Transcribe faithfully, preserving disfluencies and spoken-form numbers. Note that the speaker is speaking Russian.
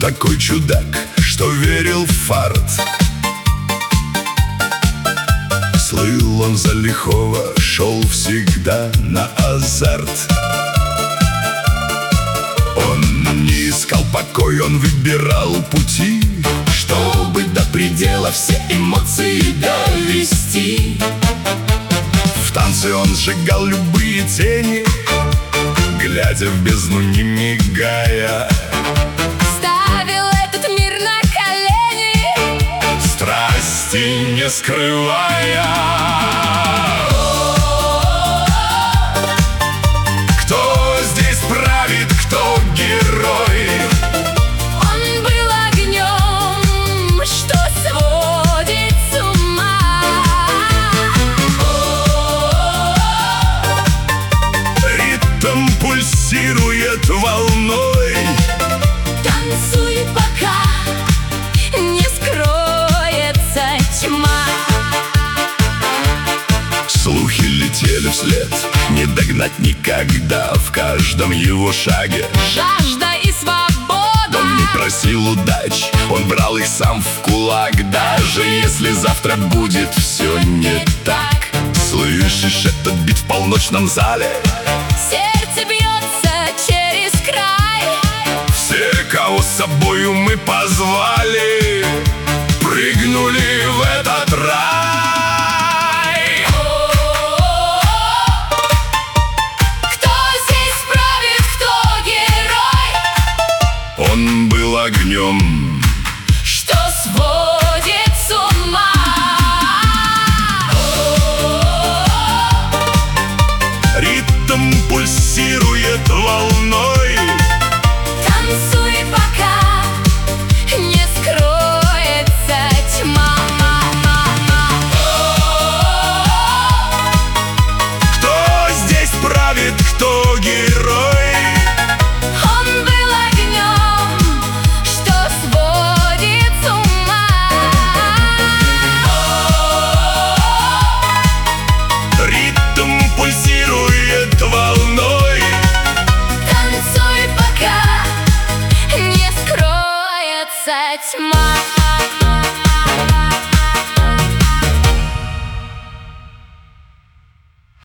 такой чудак, что верил в фарт. Слыл он за лихого, шел всегда на азарт. Он не искал покой, он выбирал пути, чтобы до предела все эмоции довести. В танце он сжигал любые тени, глядя в бездну, не мигая. Ставил этот мир на колени, страсти не скрывая. Кто здесь правит, кто герой? он был огнем, что сводит с ума. Ритм пульсирует волной, Танцуй, пока не скроется тьма. слухи летели вслед, не догнать никогда. В каждом его шаге Жажда и свобода. он не просил удач, он брал их сам в кулак. Даже если завтра будет все не так. Слышишь этот бит в полночном зале? Сердце бьется через край. Все, кого с собою мы позвали, прыгнули в этот рай. Кто здесь правит, кто герой? Он был огнем, Что сводит с ума. ритм пульсирует волной. Танцуй, пока не скроется тьма. Кто здесь правит, кто герой? Он был огнем, что сводит с ума. Ритм пульсирует волной. Танцуй, пока не скроется тьма.